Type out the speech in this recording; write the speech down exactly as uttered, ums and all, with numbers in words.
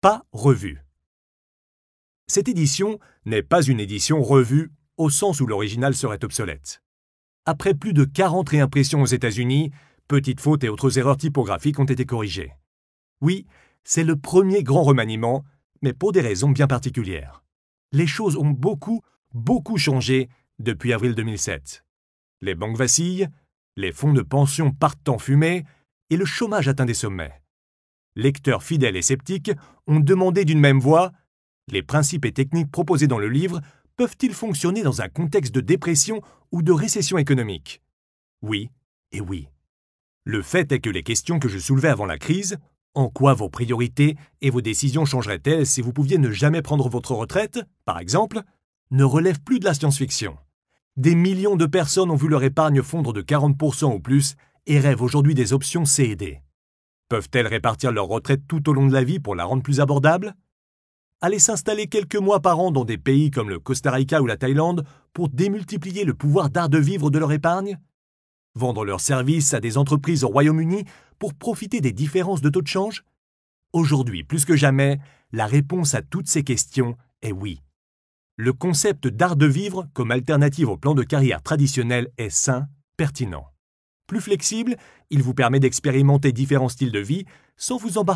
pas revue. Cette édition n'est pas une édition revue au sens où l'original serait obsolète. Après plus de quarante réimpressions aux États-Unis, petites fautes et autres erreurs typographiques ont été corrigées. Oui, c'est le premier grand remaniement, mais pour des raisons bien particulières. Les choses ont beaucoup, beaucoup changé depuis avril deux mille sept. Les banques vacillent, les fonds de pension partent en fumée et le chômage atteint des sommets. Lecteurs fidèles et sceptiques ont demandé d'une même voix « Les principes et techniques proposés dans le livre peuvent-ils fonctionner dans un contexte de dépression ou de récession économique ?» Oui et oui. Le fait est que les questions que je soulevais avant la crise, en quoi vos priorités et vos décisions changeraient-elles si vous pouviez ne jamais prendre votre retraite, par exemple, ne relèvent plus de la science-fiction. Des millions de personnes ont vu leur épargne fondre de quarante pour cent ou plus et rêvent aujourd'hui des options C et D. Peuvent-elles répartir leur retraite tout au long de la vie pour la rendre plus abordable? Aller s'installer quelques mois par an dans des pays comme le Costa Rica ou la Thaïlande pour démultiplier le pouvoir d'art de vivre de leur épargne? Vendre leurs services à des entreprises au Royaume-Uni pour profiter des différences de taux de change? Aujourd'hui, plus que jamais, la réponse à toutes ces questions est oui. Le concept d'art de vivre comme alternative au plan de carrière traditionnel est sain, pertinent. Plus flexible, il vous permet d'expérimenter différents styles de vie sans vous embarquer